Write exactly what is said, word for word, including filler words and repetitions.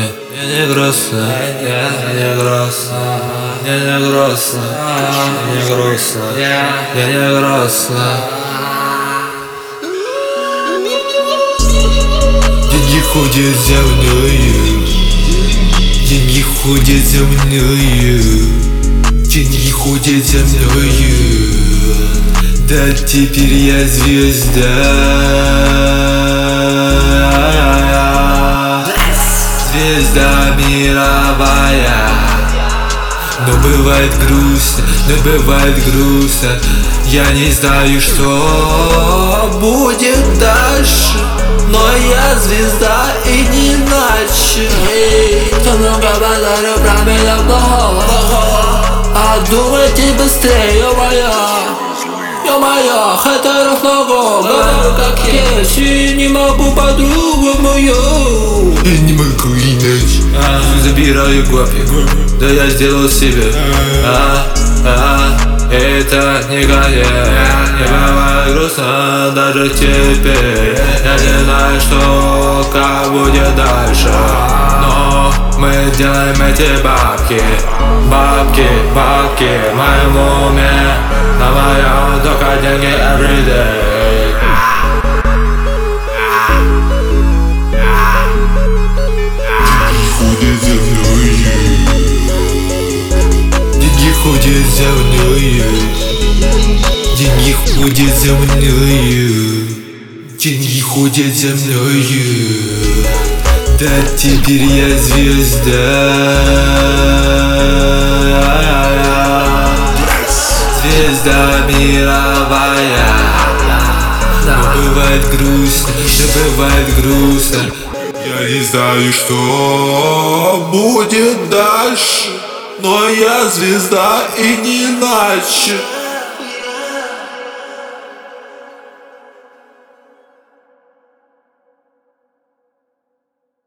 я не грустно, я не грустно, я не грустно, я не грустно, я не грустно. Деньги ходят за мною, деньги ходят за мною, деньги ходят за мною. Да теперь я звезда, звезда мировая. Но бывает грустно, но бывает грустно. Я не знаю, что будет дальше, но я звезда и не иначе. Кто много базарю про меня плохого, а думайте быстрее, ё-моё, ё-моё, хейтеров много, говорю как есть, и не могу по-другому, ё. Я не могу иначе. А, забираю копии, да я сделал себе. А, а, это не конец. Не бывает грустно даже теперь. Я не знаю, что, как будет дальше, но мы делаем эти бабки, бабки, бабки в моем уме. На моем только деньги everyday. Деньги ходят за мною, деньги ходят за мною, деньги ходят за мною. Да теперь я звезда, звезда мировая. Но бывает грустно, но бывает грустно. Я не знаю, что будет дальше, но я звезда и не иначе.